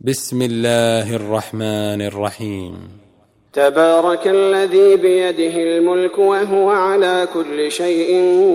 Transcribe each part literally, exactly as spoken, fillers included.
بسم الله الرحمن الرحيم. تبارك الذي بيده الملك وهو على كل شيء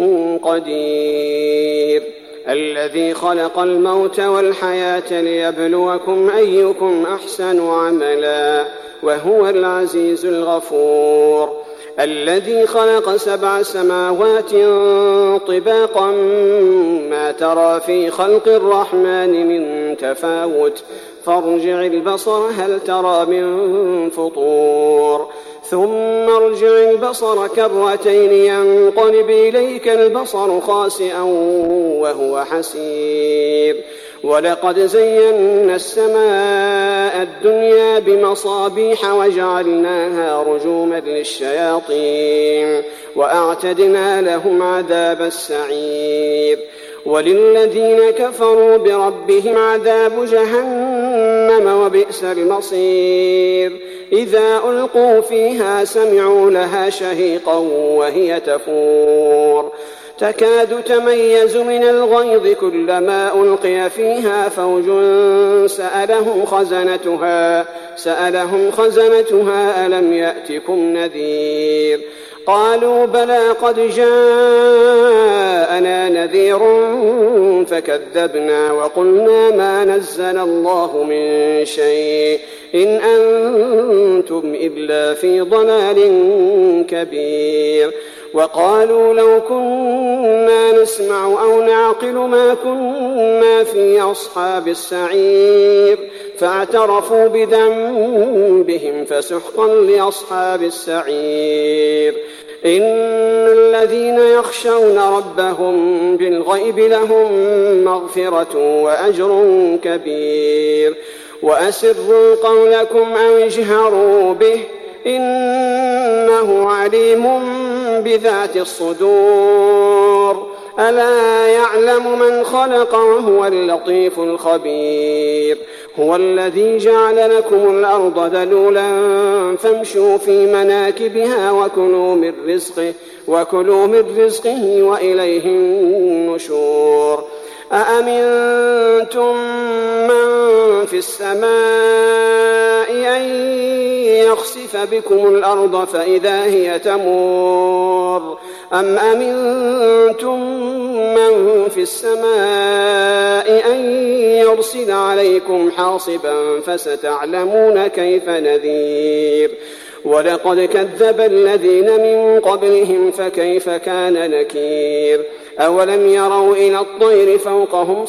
قدير، الذي خلق الموت والحياة ليبلوكم أيكم أحسن عملا وهو العزيز الغفور، الذي خلق سبع سماوات طباقا ما ترى في خلق الرحمن من تفاوت فارجع البصر هل ترى من فطور، ثم ارجع البصر كرتين ينقلب إليك البصر خاسئا وهو حسير، ولقد زينا السماء الدنيا بمصابيح وجعلناها رجوما للشياطين وأعتدنا لهم عذاب السعير، وللذين كفروا بربهم عذاب جهنم وبئس المصير، إذا ألقوا فيها سمعوا لها شهيقا وهي تفور تكاد تميز من الغيظ كلما ألقي فيها فوج سألهم خزنتها سألهم خزنتها ألم يأتكم نذير، قالوا بلى قد جاءنا نذير فكذبنا وقلنا ما نزل الله من شيء إن أنتم إلا في ضلال كبير، وقالوا لو كنا نسمع أو نعقل ما كنا في أصحاب السعير، فاعترفوا بذنبهم فسحقا لأصحاب السعير، إن الذين يخشون ربهم بالغيب لهم مغفرة وأجر كبير، وأسروا قولكم أو اجهروا به إنه عليم بذات الصدور، ألا يعلم من خلق وهو اللطيف الخبير، هو الذي جعل لكم الأرض ذلولا فامشوا في مناكبها وكلوا من رزقه وكلوا من رزقه وإليه النشور، أأمنتم من في السماء أن يخسف بكم الأرض فإذا هي تمور، أم أمنتم من في السماء أن يرسل عليكم حاصبا فستعلمون كيف نذير، ولقد كذب الذين من قبلهم فكيف كان نكير، أولم يروا إلى الطير فوقهم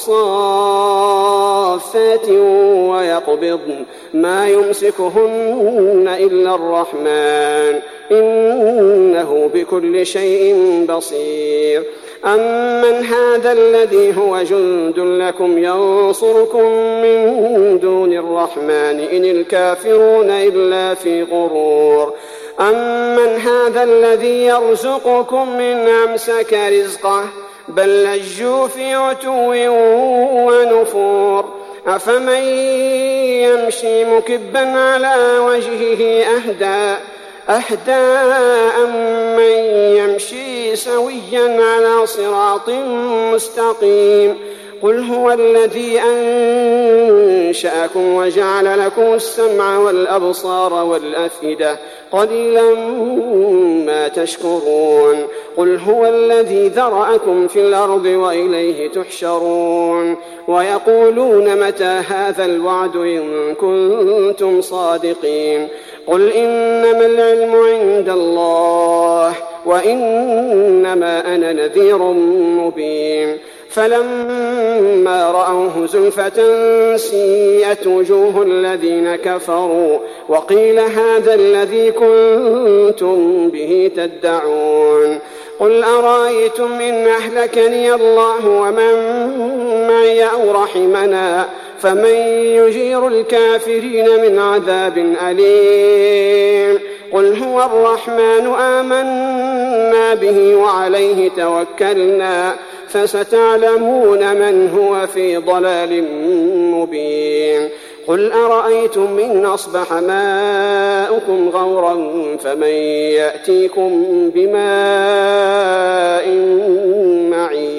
صافات ويقبضن ما يمسكهن إلا الرحمن إنه بكل شيء بصير، أمن هذا الذي هو جند لكم ينصركم من دون الرحمن إن الكافرون إلا في غرور، أمن هذا الذي يرزقكم من أمسك رزقه بل لجوا في عتو ونفور، أفمن يمشي مكبا على وجهه أهدى أهدى أمن يمشي سويا على صراط مستقيم، قل هو الذي أنشأكم وجعل لكم السمع والأبصار والأفئدة قليلا ما تشكرون، قل هو الذي ذرأكم في الأرض وإليه تحشرون، ويقولون متى هذا الوعد إن كنتم صادقين، قل إنما العلم عند الله وإنما أنا نذير مبين، فلما رأوه زلفة سيئت وجوه الذين كفروا وقيل هذا الذي كنتم به تدعون، قل أرأيتم إن أهلكني الله ومن معي أو رحمنا فمن يجير الكافرين من عذاب أليم، قل هو الرحمن آمنا به وعليه توكلنا فستعلمون من هو في ضلال مبين، قل أرأيتم إن أصبح ماؤكم غورا فمن يأتيكم بماء معين.